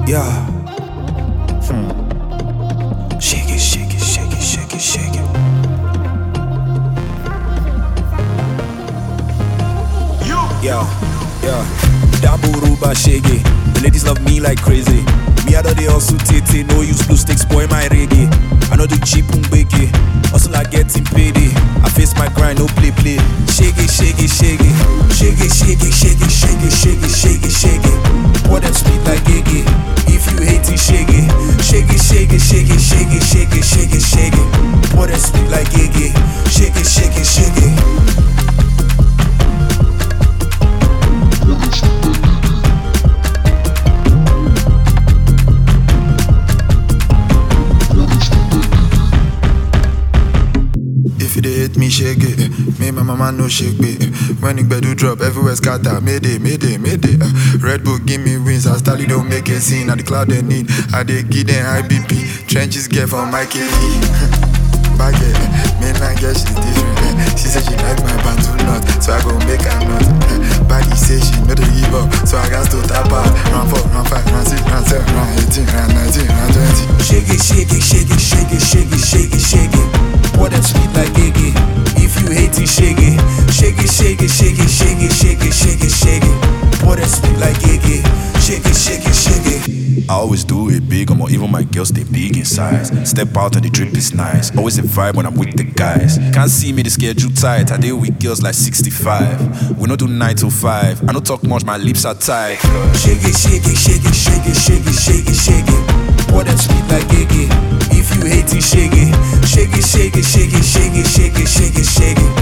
Yeah. Shake it, shake it, shake it, shake it, shake it. Yeah. Double Ruba shake it. The ladies love me like crazy. Me I don't they also tete. No use blue sticks, spoil my reggae. I know do cheap bake. Also like getting paid. I face my grind, no play. Shake it, shake it, shake it. Shake it, shake it, shake it, shake it, shake it, shake it, shake it. Pour them sweet like Iggy. If you hate it, shake it. Shake it, shake it, shake it, shake it, shake it, shake it, shake it. Pour them sweet like Iggy. Shake it, shake it, shake it. If you dey hate me, shake it. Me and my mama no shake it. When it do drop, everywhere scatter. Mayday. Red Bull give me wins. I style don't make a scene. At the cloud they need. I dey give them high BP. Trenches get from my KD. Back me and I guess she's different. She said she like my band too nut, so I go make her nut. Baggy say she know to give up, so I got to tap out. Run 4, run 5, run 6, run 7, run 18, run 19, run 20. Shake it, shake it, shake it, shake it, shake it, shake it, shake it. Pour them sweet like Iggy. If you hate it, shake it. Shake it, shake it, shake it, shake it, shake it, shake it, shake it. Pour them sweet like Iggy. Shake it, shake it, shake it. I always do it big, even my girls stay big in size. Step out and the drip is nice. Always a vibe when I'm with the guys. Can't see me the schedule tight. I deal with girls like 65. We don't do 9 to 5. I don't talk much, my lips are tight. Shake it, shake it, shake it, shake it, shake it, shake it, shake it. Pour them sweet like Iggy. If you hate it, shake it. Shake it, shake it, shake it, shake it, shake it, shake it, shake it.